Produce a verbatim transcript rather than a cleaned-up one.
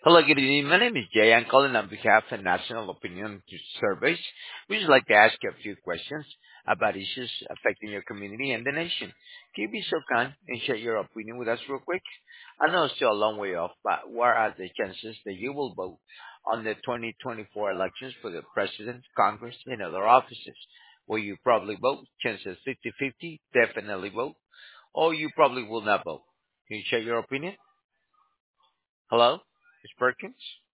Hello, good evening. My name is Jay. I'm calling on behalf of National Opinion Surveys. We would like to ask you a few questions about issues affecting your community and the nation. Can you be so kind and share your opinion with us real quick? I know it's still a long way off, but what are the chances that you will vote on the twenty twenty-four elections for the President, Congress, and other offices? Will you probably vote? Chances fifty-fifty, definitely vote. Or you probably will not vote. Can you share your opinion? Hello, Miz Perkins?